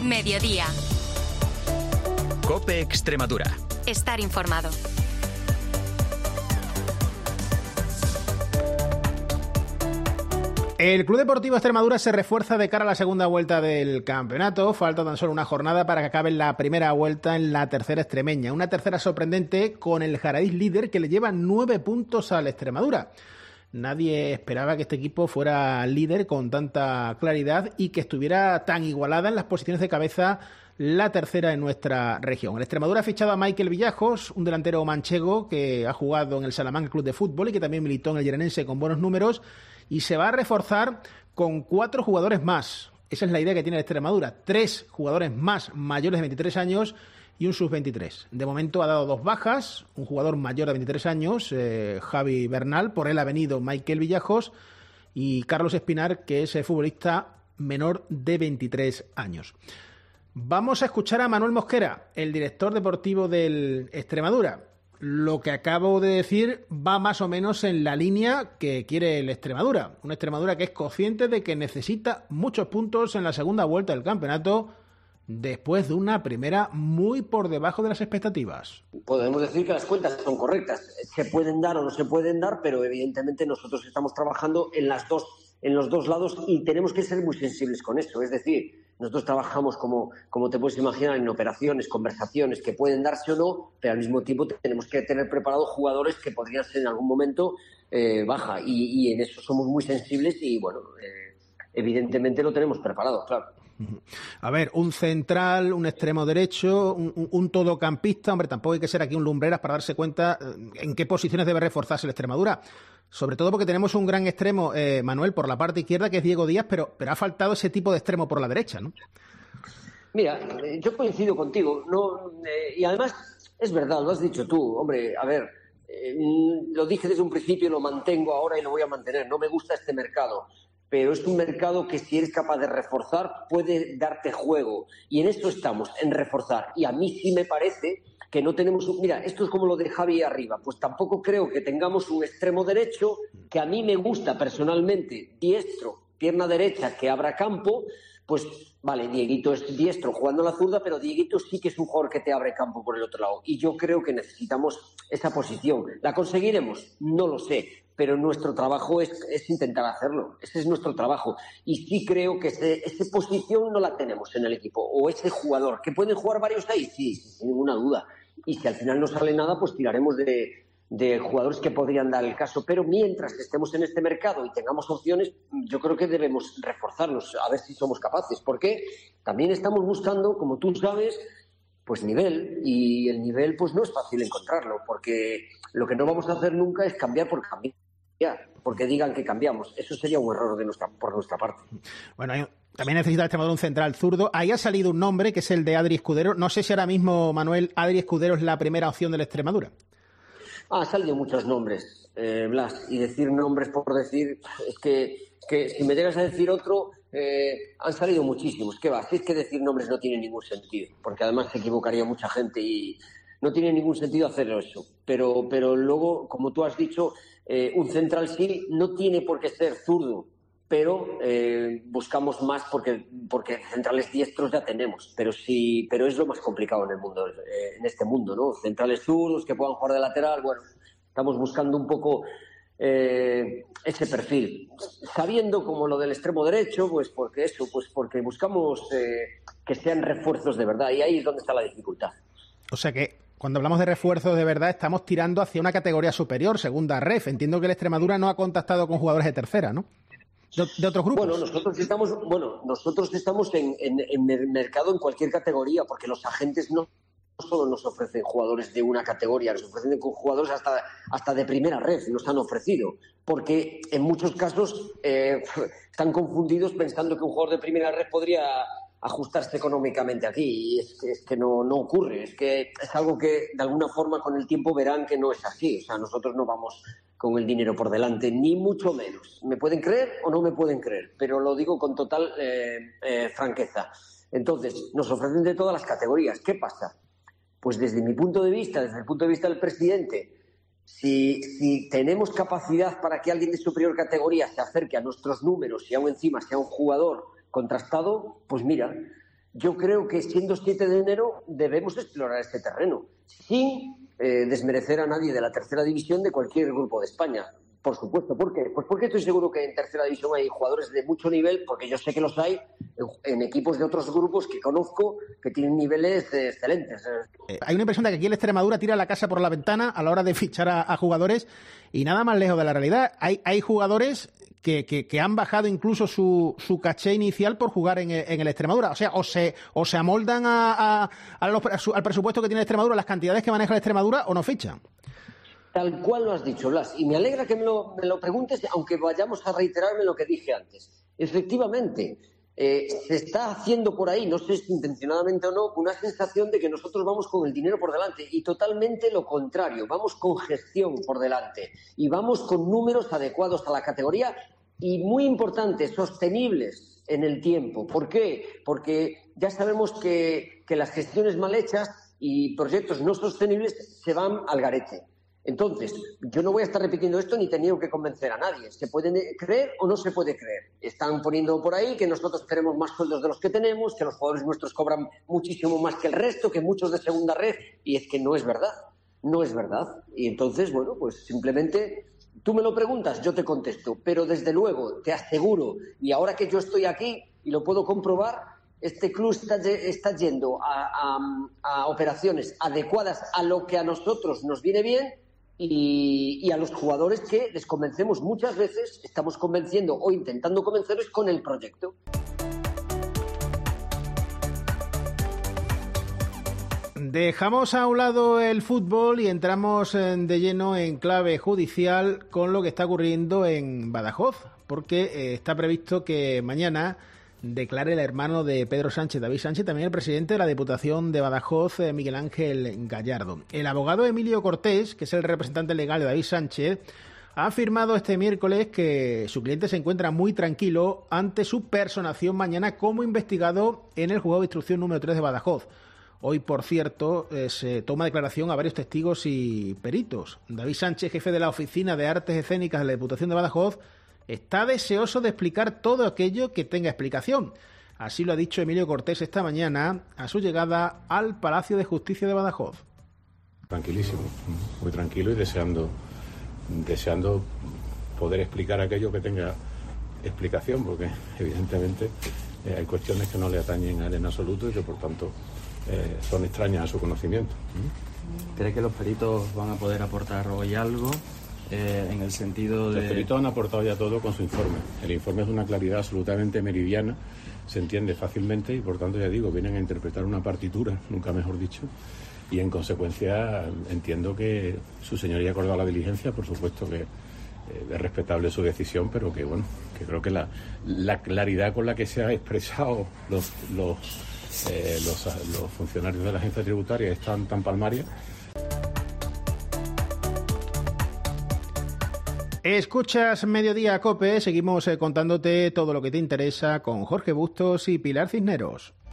Mediodía. COPE Extremadura. Estar informado. El Club Deportivo Extremadura se refuerza de cara a la segunda vuelta del campeonato. Falta tan solo una jornada para que acabe la primera vuelta en la tercera extremeña. Una tercera sorprendente con el Jaradiz líder que le lleva 9 puntos al Extremadura. Nadie esperaba que este equipo fuera líder con tanta claridad y que estuviera tan igualada en las posiciones de cabeza la tercera en nuestra región. El Extremadura ha fichado a Michael Villajos, un delantero manchego que ha jugado en el Salamanca Club de Fútbol y que también militó en el Llerenense con buenos números, y se va a reforzar con 4 jugadores más. Esa es la idea que tiene el Extremadura. 3 jugadores más mayores de 23 años y un sub-23. De momento ha dado 2 bajas, un jugador mayor de 23 años, Javi Bernal, por él ha venido Michael Villajos, y Carlos Espinar, que es futbolista menor de 23 años. Vamos a escuchar a Manuel Mosquera, el director deportivo del Extremadura. Lo que acabo de decir va más o menos en la línea que quiere el Extremadura. Una Extremadura que es consciente de que necesita muchos puntos en la segunda vuelta del campeonato después de una primera muy por debajo de las expectativas. Podemos decir que las cuentas son correctas. Se pueden dar o no se pueden dar, pero evidentemente nosotros estamos trabajando en los dos lados y tenemos que ser muy sensibles con eso. Es decir, nosotros trabajamos, como te puedes imaginar, en operaciones, conversaciones que pueden darse o no, pero al mismo tiempo tenemos que tener preparados jugadores que podrían ser en algún momento baja. Y en eso somos muy sensibles y, bueno, evidentemente lo tenemos preparado, claro. A ver, un central, un extremo derecho, un todocampista. Hombre, tampoco hay que ser aquí un lumbreras para darse cuenta en qué posiciones debe reforzarse el Extremadura. Sobre todo porque tenemos un gran extremo, Manuel, por la parte izquierda, que es Diego Díaz, pero ha faltado ese tipo de extremo por la derecha, ¿no? Mira, yo coincido contigo. Y además, es verdad, lo has dicho tú. Hombre, a ver, lo dije desde un principio y lo mantengo ahora y lo voy a mantener. No me gusta este mercado, pero es un mercado que si eres capaz de reforzar puede darte juego, y en esto estamos, en reforzar. Y a mí sí me parece que no tenemos mira, esto es como lo de Javi arriba, pues tampoco creo que tengamos un extremo derecho que a mí me gusta personalmente, diestro, pierna derecha, que abra campo. Pues vale, Dieguito es diestro jugando a la zurda, pero Dieguito sí que es un jugador que te abre campo por el otro lado, y yo creo que necesitamos esa posición. ¿La conseguiremos? No lo sé, pero nuestro trabajo es intentar hacerlo. Ese es nuestro trabajo. Y sí creo que esa posición no la tenemos en el equipo. O ese jugador. ¿Que pueden jugar varios ahí? Sí, sin ninguna duda. Y si al final no sale nada, pues tiraremos de jugadores que podrían dar el caso. Pero mientras estemos en este mercado y tengamos opciones, yo creo que debemos reforzarnos, a ver si somos capaces. Porque también estamos buscando, como tú sabes, pues nivel, y el nivel pues no es fácil encontrarlo, porque lo que no vamos a hacer nunca es cambiar por cambiar, porque digan que cambiamos. Eso sería un error por nuestra parte. Bueno, también necesita el Extremadura un central zurdo. Ahí ha salido un nombre, que es el de Adri Escudero. No sé si ahora mismo, Manuel, Adri Escudero es la primera opción del Extremadura. Han salido muchos nombres, Blas, y decir nombres por decir, es que si me llegas a decir otro, han salido muchísimos. ¿Qué va? Si es que decir nombres no tiene ningún sentido, porque además se equivocaría mucha gente y no tiene ningún sentido hacerlo eso. Pero luego, como tú has dicho, un central sí no tiene por qué ser zurdo, pero buscamos más porque centrales diestros ya tenemos, pero es lo más complicado en el mundo, en este mundo, ¿no? Centrales zurdos que puedan jugar de lateral. Bueno, estamos buscando un poco ese perfil, sabiendo como lo del extremo derecho, pues porque buscamos que sean refuerzos de verdad, y ahí es donde está la dificultad. O sea que cuando hablamos de refuerzos de verdad estamos tirando hacia una categoría superior, segunda ref. Entiendo que el Extremadura no ha contactado con jugadores de tercera, ¿no? De otros grupos. Bueno, nosotros estamos en mercado en cualquier categoría, porque los agentes no solo nos ofrecen jugadores de una categoría, nos ofrecen jugadores hasta de primera red, nos han ofrecido, porque en muchos casos están confundidos pensando que un jugador de primera red podría ajustarse económicamente aquí, y es que no ocurre. Es que es algo que de alguna forma con el tiempo verán que no es así. O sea, nosotros no vamos con el dinero por delante, ni mucho menos. ¿Me pueden creer o no me pueden creer? Pero lo digo con total franqueza. Entonces, nos ofrecen de todas las categorías. ¿Qué pasa? Pues desde mi punto de vista, desde el punto de vista del presidente, si tenemos capacidad para que alguien de superior categoría se acerque a nuestros números y aún encima sea un jugador contrastado, pues mira, yo creo que siendo 7 de enero debemos explorar este terreno, sin desmerecer a nadie de la tercera división de cualquier grupo de España. Por supuesto. ¿Por qué? Pues porque estoy seguro que en tercera división hay jugadores de mucho nivel, porque yo sé que los hay en equipos de otros grupos que conozco que tienen niveles excelentes. Hay una impresión de que aquí el Extremadura tira la casa por la ventana a la hora de fichar a jugadores y nada más lejos de la realidad. Hay jugadores que han bajado incluso su caché inicial por jugar en el Extremadura. O sea, o se amoldan al presupuesto que tiene el Extremadura, las cantidades que maneja el Extremadura, o no fichan. Tal cual lo has dicho, Blas. Y me alegra que me lo preguntes, aunque vayamos a reiterarme lo que dije antes. Efectivamente, se está haciendo por ahí, no sé si intencionadamente o no, una sensación de que nosotros vamos con el dinero por delante. Y totalmente lo contrario, vamos con gestión por delante. Y vamos con números adecuados a la categoría y, muy importante, sostenibles en el tiempo. ¿Por qué? Porque ya sabemos que las gestiones mal hechas y proyectos no sostenibles se van al garete. Entonces, yo no voy a estar repitiendo esto ni teniendo que convencer a nadie. ¿Se puede creer o no se puede creer? Están poniendo por ahí que nosotros tenemos más sueldos de los que tenemos, que los jugadores nuestros cobran muchísimo más que el resto, que muchos de segunda red, y es que no es verdad. No es verdad. Y entonces, bueno, pues simplemente tú me lo preguntas, yo te contesto. Pero desde luego, te aseguro, y ahora que yo estoy aquí y lo puedo comprobar, este club está yendo a operaciones adecuadas a lo que a nosotros nos viene bien. Y a los jugadores que les convencemos muchas veces, estamos convenciendo o intentando convencerles con el proyecto. Dejamos a un lado el fútbol y entramos de lleno en clave judicial con lo que está ocurriendo en Badajoz, porque está previsto que mañana declare el hermano de Pedro Sánchez, David Sánchez, también el presidente de la Diputación de Badajoz, Miguel Ángel Gallardo. El abogado Emilio Cortés, que es el representante legal de David Sánchez, ha afirmado este miércoles que su cliente se encuentra muy tranquilo ante su personación mañana como investigado en el juzgado de instrucción número 3 de Badajoz. Hoy, por cierto, se toma declaración a varios testigos y peritos. David Sánchez, jefe de la Oficina de Artes Escénicas de la Diputación de Badajoz, está deseoso de explicar todo aquello que tenga explicación. Así lo ha dicho Emilio Cortés esta mañana a su llegada al Palacio de Justicia de Badajoz. Tranquilísimo, muy tranquilo y deseando poder explicar aquello que tenga explicación, porque evidentemente hay cuestiones que no le atañen a él en absoluto y que por tanto son extrañas a su conocimiento. ¿Cree que los peritos van a poder aportar hoy algo? En el sentido de... Los peritos han aportado ya todo con su informe. El informe es de una claridad absolutamente meridiana, se entiende fácilmente y por tanto, ya digo, vienen a interpretar una partitura, nunca mejor dicho, y en consecuencia entiendo que su señoría ha acordado la diligencia, por supuesto que es respetable su decisión, pero que bueno, que creo que la claridad con la que se ha expresado los funcionarios de la agencia tributaria es tan palmaria. Escuchas Mediodía COPE, seguimos contándote todo lo que te interesa con Jorge Bustos y Pilar Cisneros.